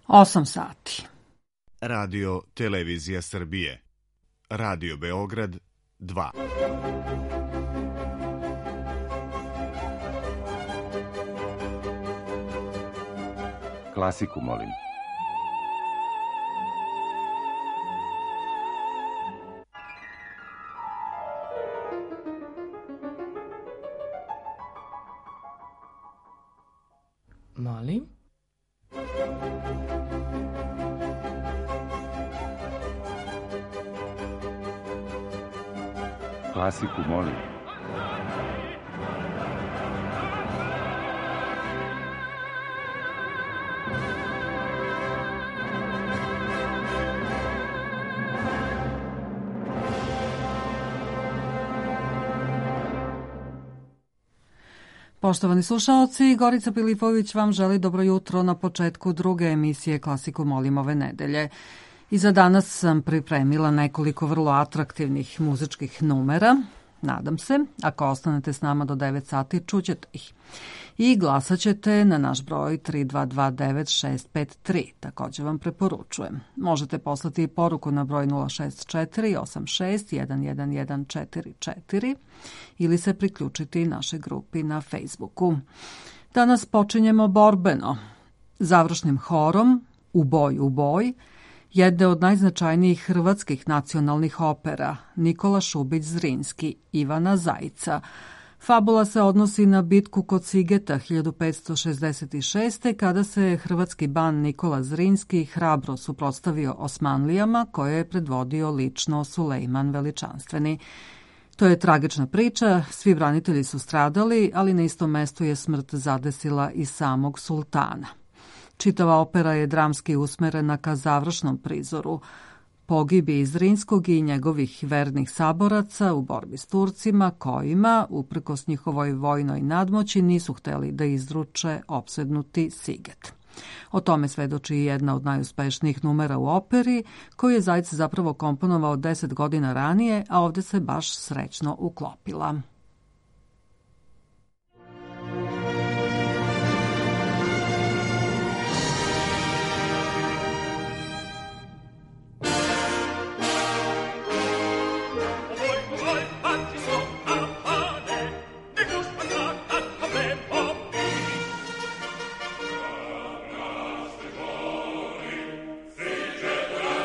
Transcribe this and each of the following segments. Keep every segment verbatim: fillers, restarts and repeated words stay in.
osam sati. Radio Televizija Srbije. Radio Beograd dva. Klasiku, molim. Molim? Klasiku, molim. Poštovani slušaoci, Gorica Pilipović vam želi dobro jutro na početku druge emisije Klasiku molim ove nedelje. I za danas sam pripremila nekoliko vrlo atraktivnih muzičkih numera. Nadam se, ako ostanete s nama do devet sati, čućete ih. I glasat ćete na naš broj tri dva dva devet šest pet tri. Također vam preporučujem. Možete poslati i poruku na broj nula šest četiri osam šest jedan jedan jedan četiri četiri ili se priključiti našoj grupi na Facebooku. Danas počinjemo borbeno. Završnim horom U boj, u boj, jedne od najznačajnijih hrvatskih nacionalnih opera, Nikola Šubić Zrinski, Ivana Zajca. Fabula se odnosi na bitku kod Sigeta hiljadu petsto šezdeset šeste. kada se hrvatski ban Nikola Zrinski hrabro suprotstavio Osmanlijama koje je predvodio lično Sulejman Veličanstveni. To je tragična priča, svi branitelji su stradali, ali na istom mestu je smrt zadesila i samog sultana. Čitava opera je dramski usmerena ka završnom prizoru, pogibiji Zrinskog i njegovih vernih saboraca u borbi s Turcima, kojima, uprkos njihovoj vojnoj nadmoći, nisu hteli da izruče opsednuti Siget. O tome svedoči i jedna od najuspešnijih numera u operi, koju je Zajc zapravo komponovao deset godina ranije, a ovdje se baš srećno uklopila.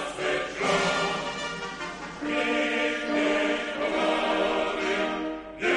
Yeah.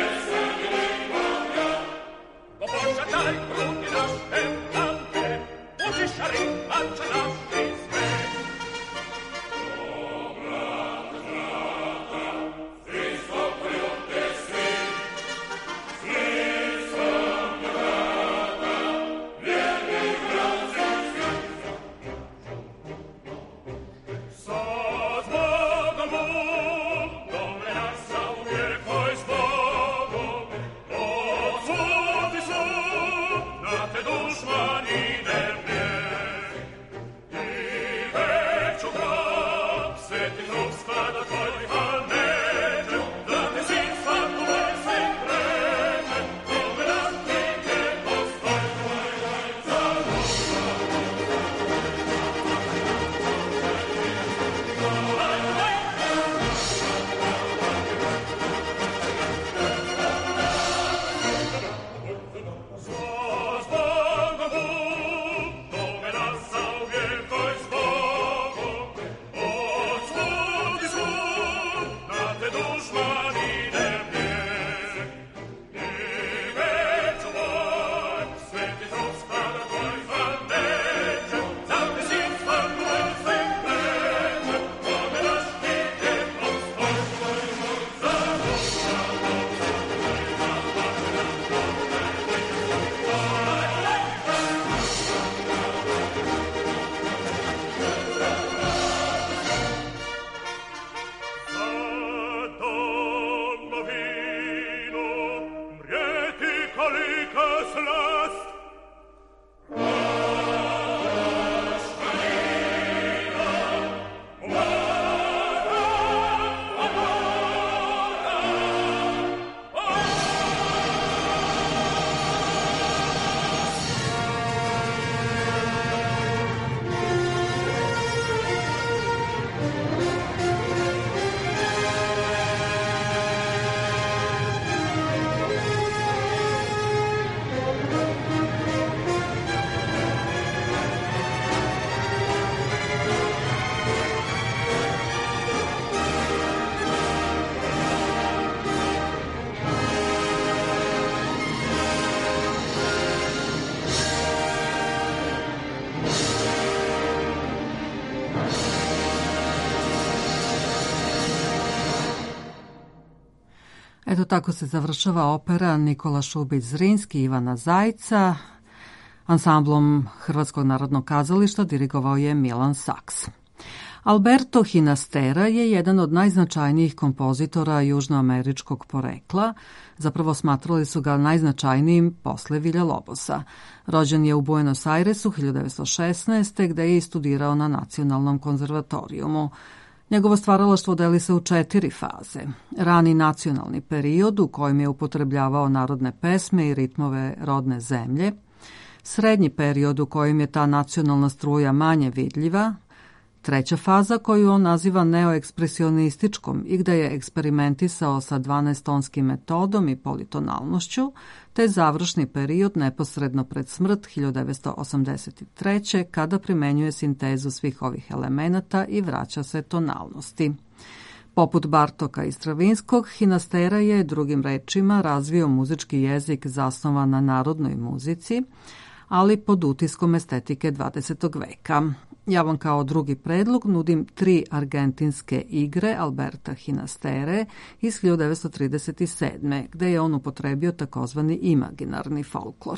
Eto tako se završava opera Nikola Šubić Zrinski Ivana Zajca. Ansamblom Hrvatskog narodnog kazališta dirigovao je Milan Saks. Alberto Ginastera je jedan od najznačajnijih kompozitora južnoameričkog porekla. Zapravo smatrali su ga najznačajnijim posle Villa-Lobosa. Rođen je u Buenos Airesu hiljadu devetsto šesnaeste. gde je i studirao na Nacionalnom konzervatorijumu. Njegovo stvaralaštvo deli se u četiri faze. Rani nacionalni period u kojem je upotrebljavao narodne pesme i ritmove rodne zemlje, srednji period u kojem je ta nacionalna struja manje vidljiva, treća faza koju on naziva neoekspresionističkom i gde je eksperimentisao sa dvanaestonskim metodom i politonalnošću, te završni period neposredno pred smrt hiljadu devetsto osamdeset treće. kada primenjuje sintezu svih ovih elemenata i vraća se tonalnosti. Poput Bartoka i Stravinskog, Ginastera je, drugim rečima, razvio muzički jezik zasnovan na narodnoj muzici, ali pod utiskom estetike dvadesetog veka. Ja vam kao drugi predlog nudim tri argentinske igre Alberta Ginastere iz hiljadu devetsto trideset sedme. gde je on upotrebio takozvani imaginarni folklor.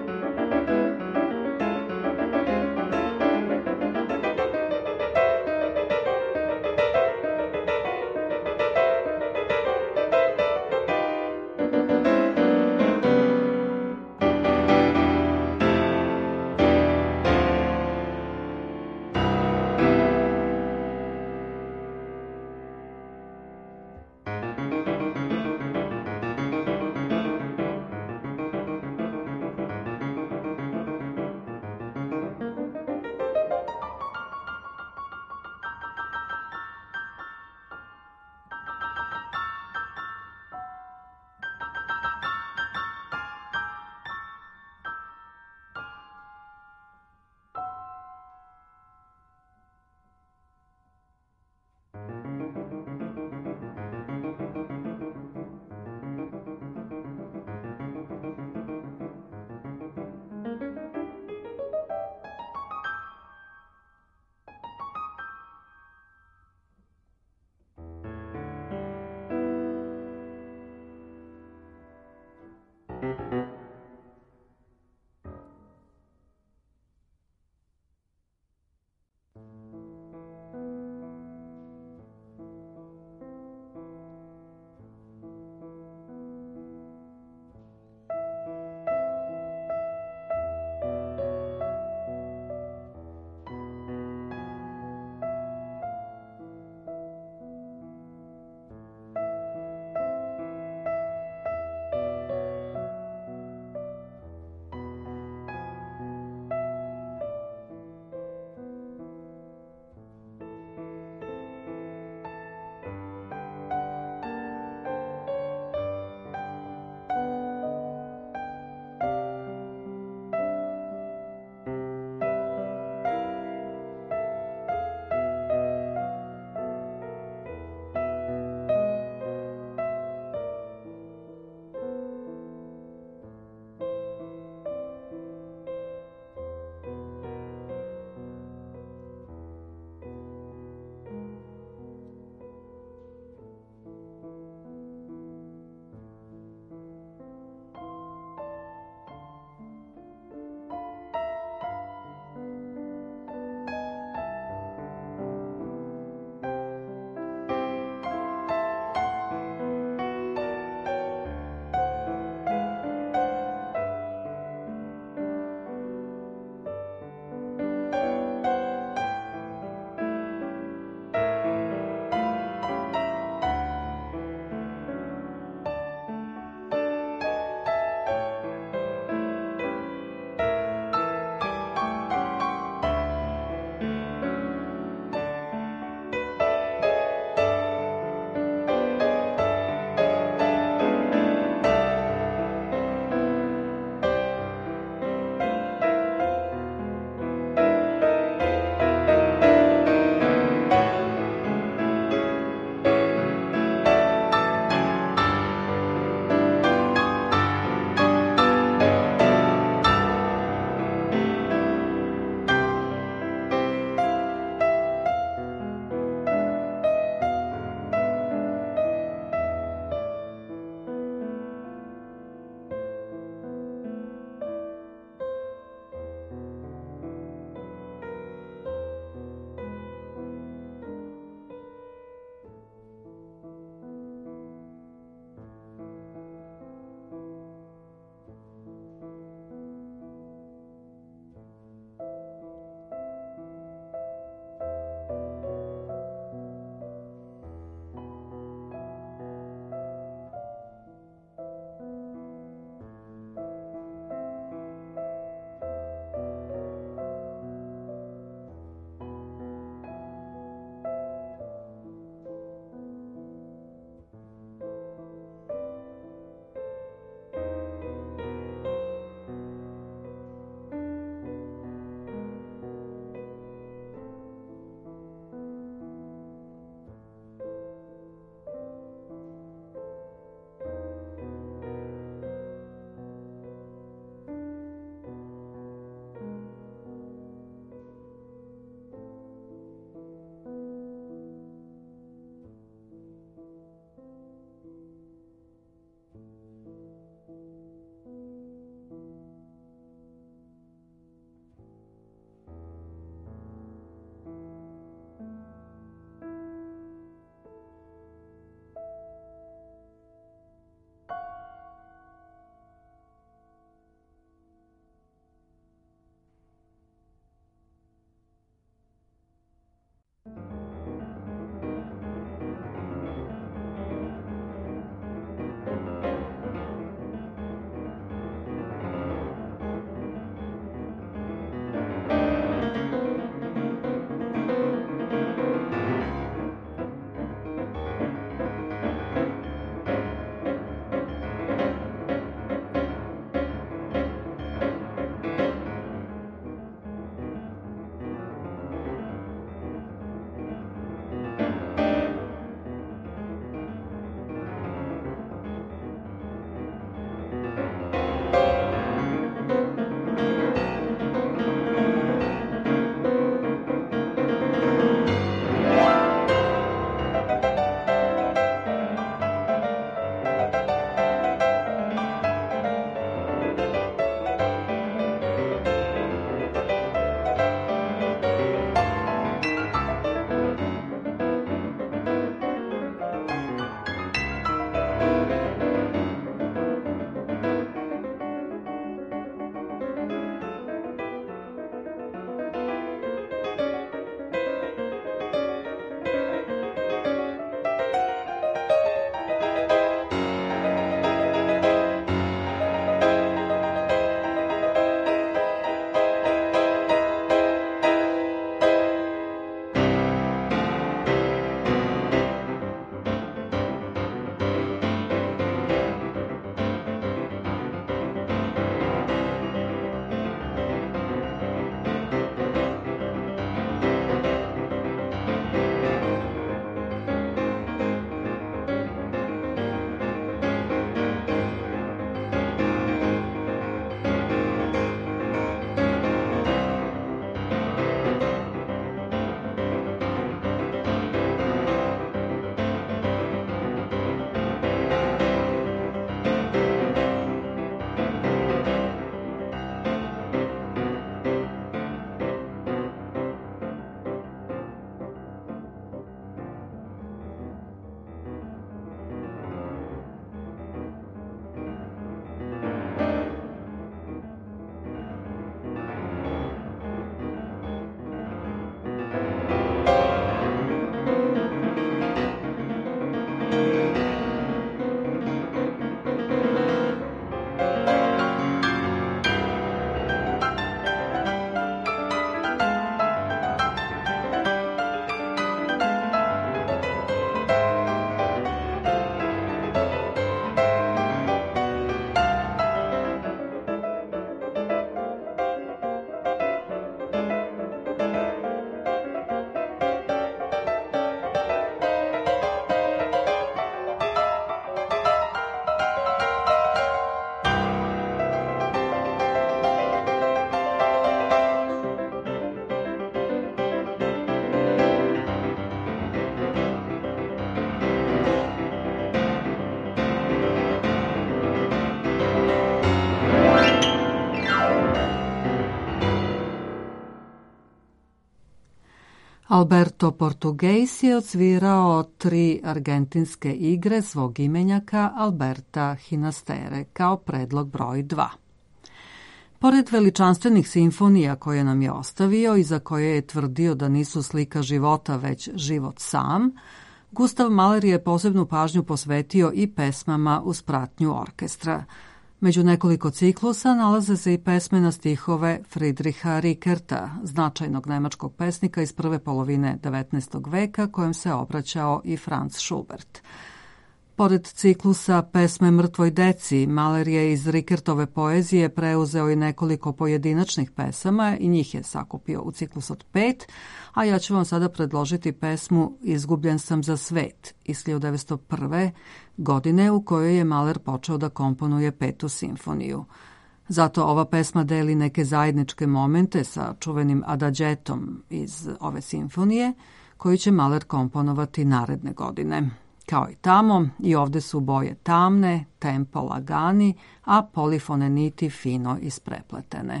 Alberto Portugues je odsvirao tri argentinske igre svog imenjaka Alberta Hinastere kao predlog broj dva. Pored veličanstvenih simfonija koje nam je ostavio i za koje je tvrdio da nisu slika života već život sam, Gustav Mahler je posebnu pažnju posvetio i pesmama uz pratnju orkestra. Među nekoliko ciklusa nalaze se i pesme na stihove Friedricha Rickerta, značajnog nemačkog pesnika iz prve polovine devetnaestog veka, kojem se obraćao i Franz Schubert. Pored ciklusa pesme Mrtvoj deci, Mahler je iz Rickertove poezije preuzeo i nekoliko pojedinačnih pesama i njih je sakupio u ciklus od pet, a ja ću vam sada predložiti pesmu Izgubljen sam za svet iz hiljadu devetsto prve. godine u kojoj je Mahler počeo da komponuje petu simfoniju. Zato ova pesma deli neke zajedničke momente sa čuvenim adagetom iz ove simfonije, koju će Mahler komponovati naredne godine. Kao i tamo, i ovde su boje tamne, tempo lagani, a polifone niti fino isprepletene.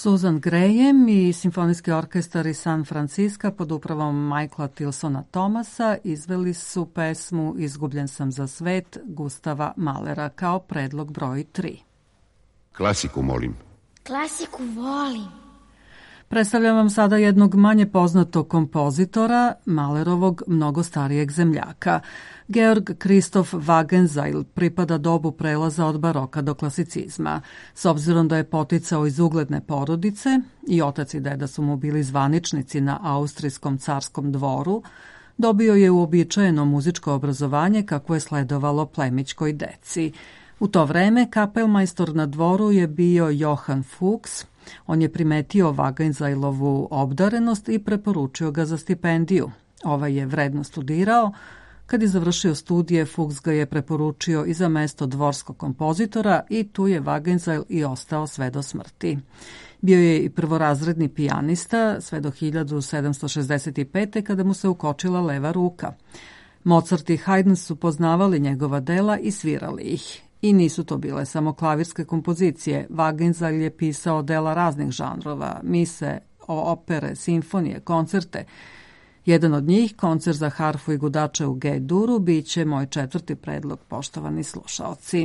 Susan Graham i Simfonijski orkestar iz San Francisca pod upravom Michaela Tilsona Thomasa izveli su pesmu Izgubljen sam za svet Gustava Mahlera kao predlog broj tri. Klasiku molim. Klasiku volim. Predstavljam vam sada jednog manje poznatog kompozitora, Mahlerovog mnogo starijeg zemljaka. Georg Christoph Wagenseil pripada dobu prelaza od baroka do klasicizma. S obzirom da je poticao iz ugledne porodice i otac i deda su mu bili zvaničnici na austrijskom carskom dvoru, dobio je uobičajeno muzičko obrazovanje kako je sledovalo plemićkoj deci. U to vreme kapelmajstor na dvoru je bio Johann Fuchs. On je primetio Wagenseilovu obdarenost i preporučio ga za stipendiju. Ovaj je vredno studirao. Kad je završio studije, Fuchs ga je preporučio i za mesto dvorskog kompozitora i tu je Wagenseil i ostao sve do smrti. Bio je i prvorazredni pijanista sve do hiljadu sedamsto šezdeset pete. kada mu se ukočila leva ruka. Mozart i Haydn su poznavali njegova dela i svirali ih. I nisu to bile samo klavirske kompozicije. Wagenseil je pisao dela raznih žanrova, mise, opere, simfonije, koncerte. Jedan od njih, koncert za harfu i gudače u G-duru, bit će moj četvrti predlog, poštovani slušaoci.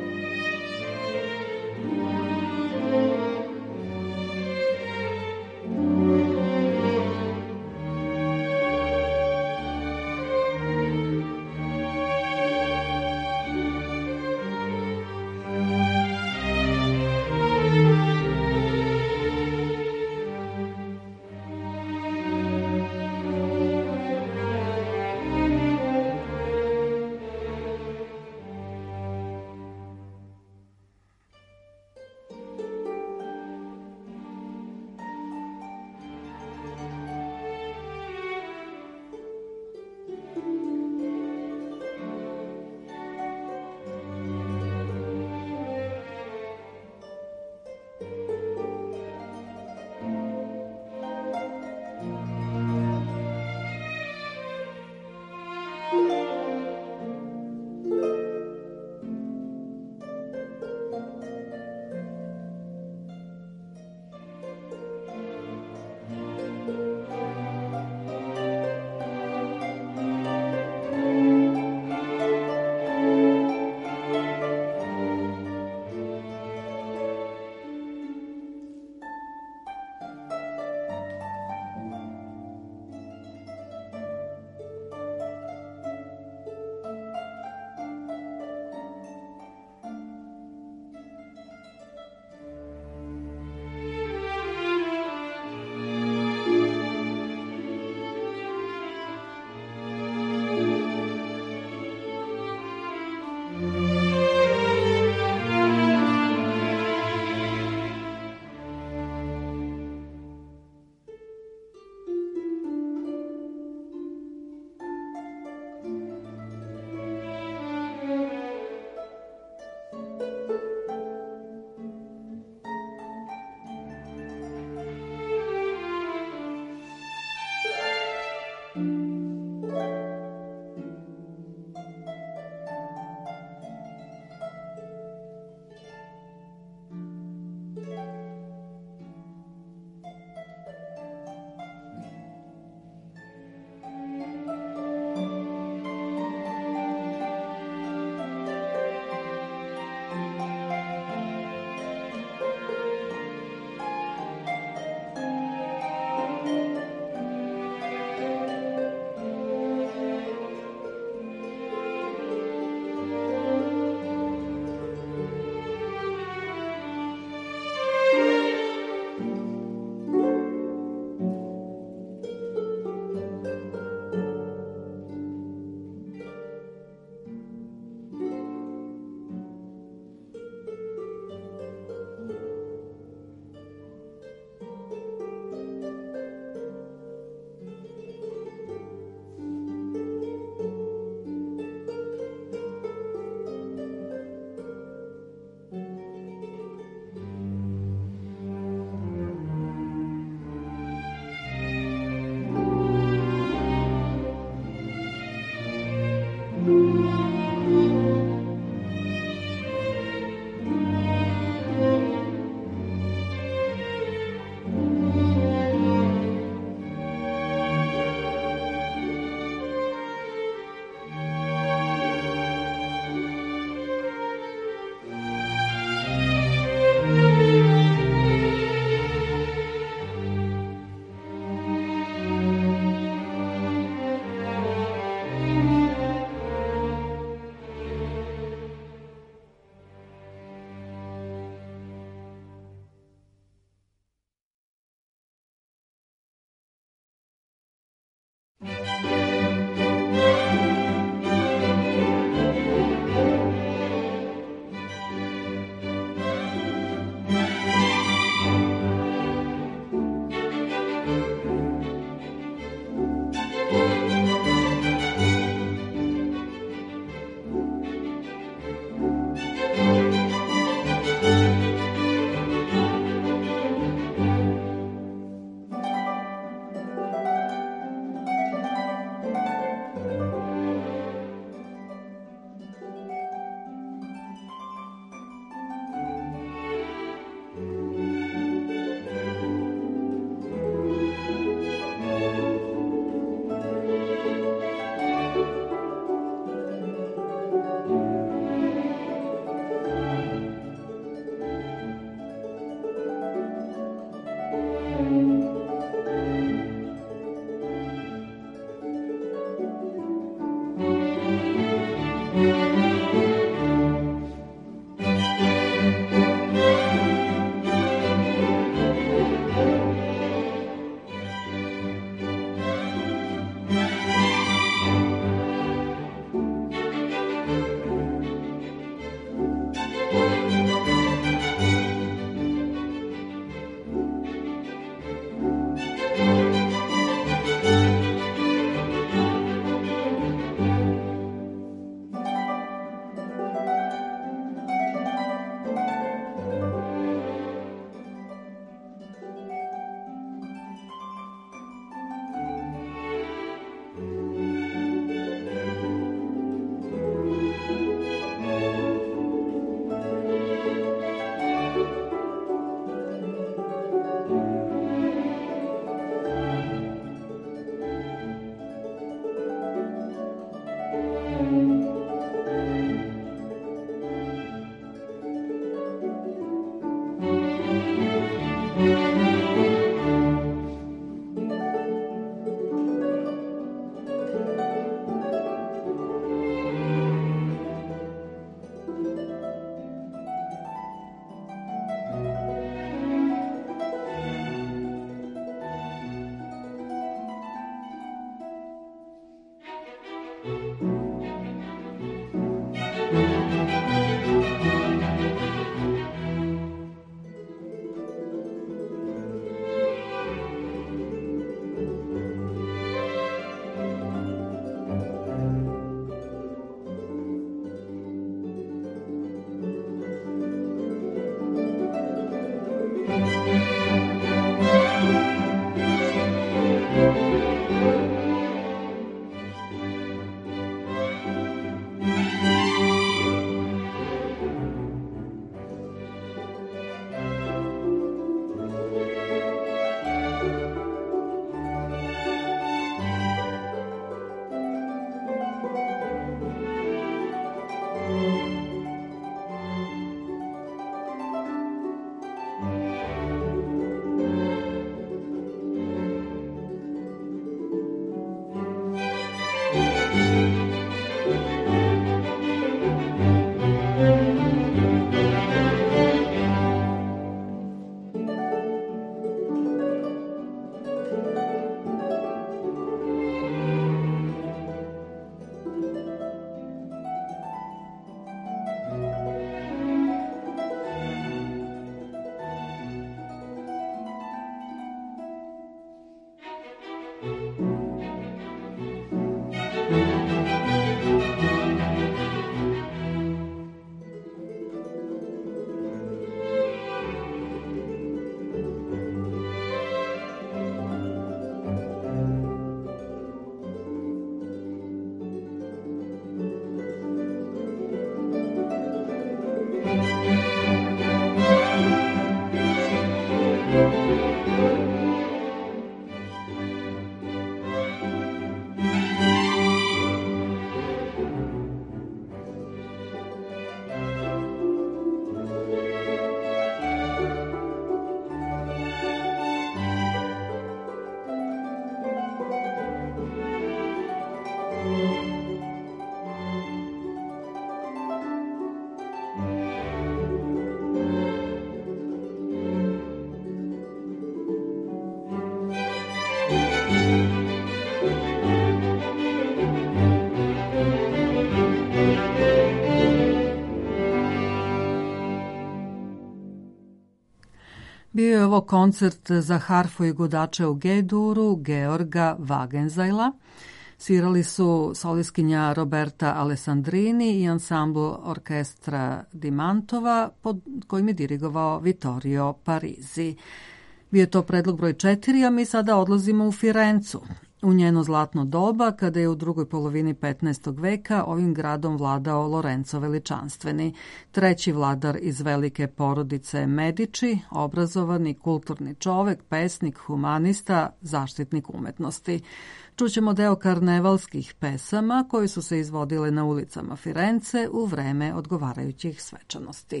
Bio je ovo koncert za harfu i gudače u G-duru Georga Wagenzajla. Svirali su solistkinja Roberta Alessandrini i ansambl orkestra Di Mantova, pod kojim je dirigovao Vittorio Parisi. Bio je to predlog broj četiri, a mi sada odlazimo u Firencu. U njeno zlatno doba, kada je u drugoj polovini petnaestog veka ovim gradom vladao Lorenzo Veličanstveni, treći vladar iz velike porodice Medici, obrazovani, kulturni čovek, pesnik, humanista, zaštitnik umetnosti. Čućemo deo karnevalskih pesama koje su se izvodile na ulicama Firence u vreme odgovarajućih svečanosti.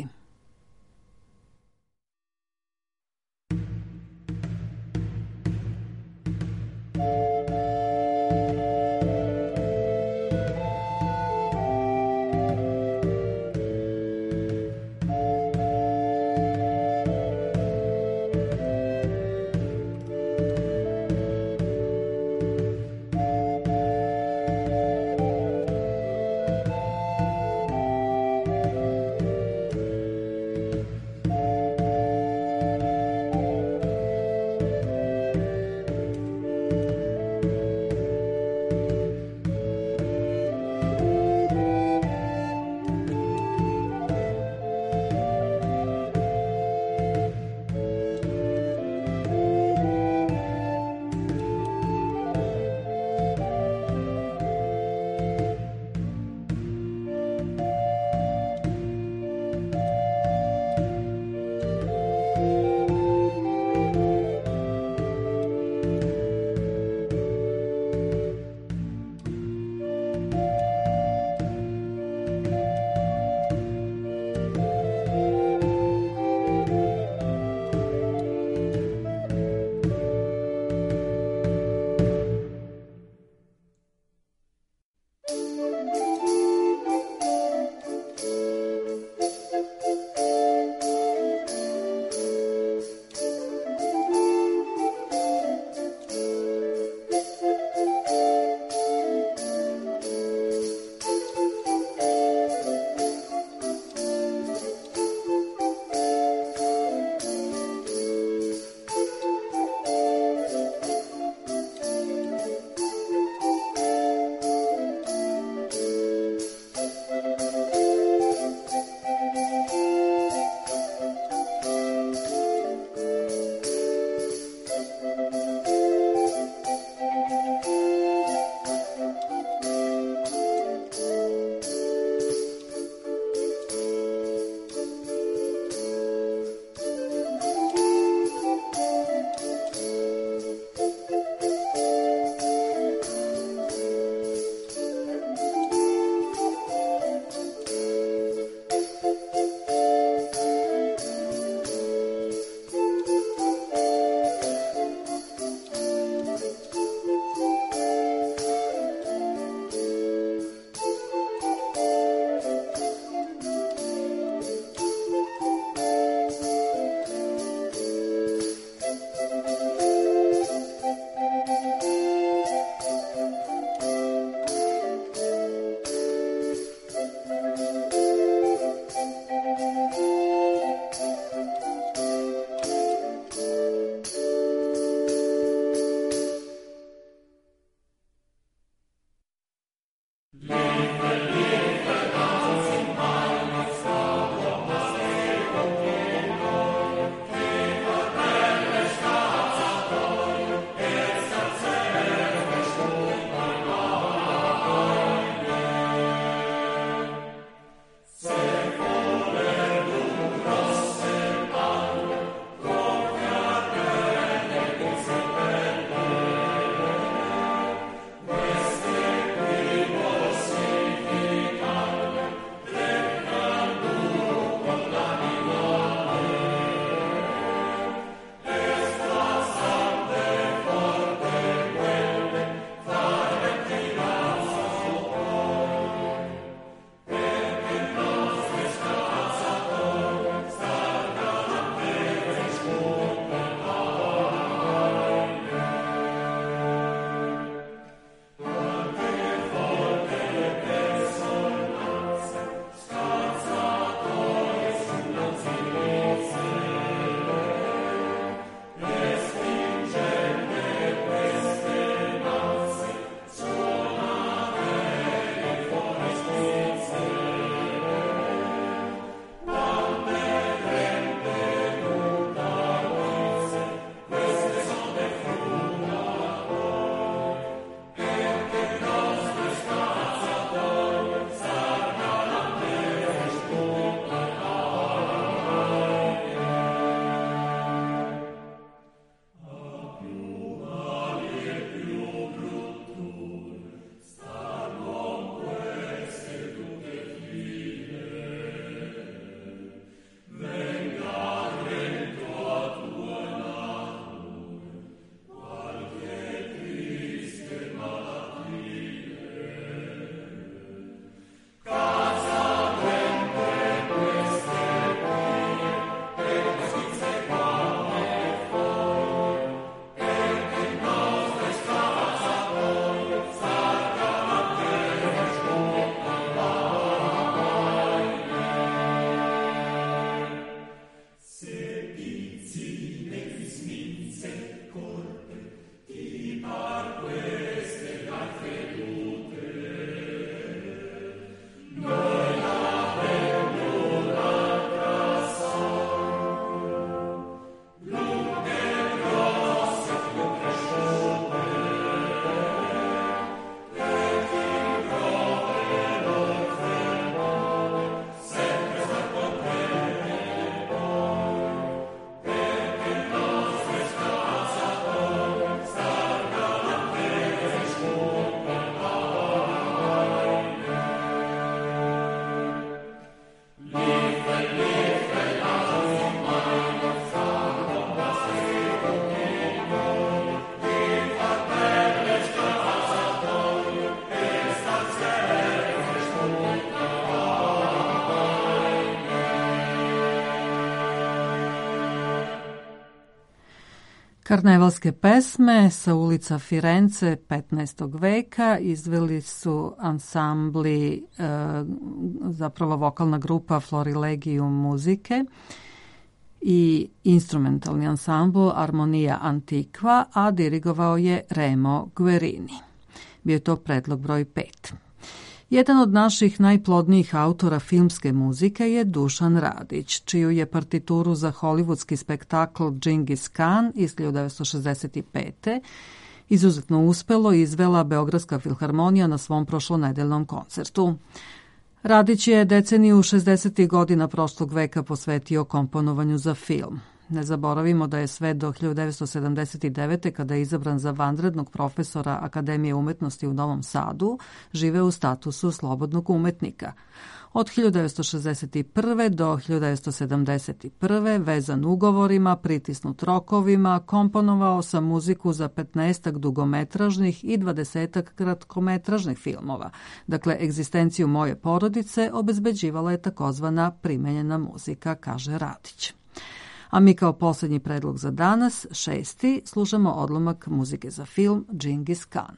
Karnevalske pesme sa ulica Firence petnaestog veka izveli su ansambli, e, zapravo vokalna grupa Florilegium muzike i instrumentalni ansambl Armonija Antiqua, a dirigovao je Remo Guerini. Bio je to predlog broj pet. Jedan od naših najplodnijih autora filmske muzike je Dušan Radić, čiju je partituru za hollywoodski spektakl Džingis Kan iz hiljadu devetsto šezdeset pete. izuzetno uspelo izvela Beogradska filharmonija na svom prošlonedeljnom koncertu. Radić je deceniju šezdesetih godina prošlog veka posvetio komponovanju za film. Ne zaboravimo da je sve do hiljadu devetsto sedamdeset devete. kada je izabran za vanrednog profesora Akademije umetnosti u Novom Sadu, živeo u statusu slobodnog umetnika. Od hiljadu devetsto šezdeset prve. do hiljadu devetsto sedamdeset prve. vezan ugovorima, pritisnut rokovima, komponovao sam muziku za petnaestak dugometražnih i dvadesetak kratkometražnih filmova. Dakle, egzistenciju moje porodice obezbeđivala je takozvana primenjena muzika, kaže Radić. A mi kao posljednji predlog za danas, šesti, slušamo odlomak muzike za film Džingis Kan.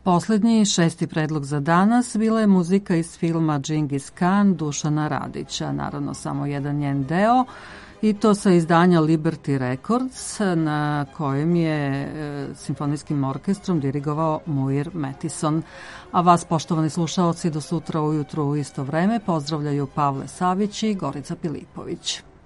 Poslednji, šesti predlog za danas, bila je muzika iz filma Džingis Khan Dušana Radića, naravno samo jedan njen deo, i to sa izdanja Liberty Records, na kojem je e, simfonijskim orkestrom dirigovao Muir Mathison. A vas, poštovani slušaoci, do sutra ujutru u isto vreme pozdravljaju Pavle Savić i Gorica Pilipović.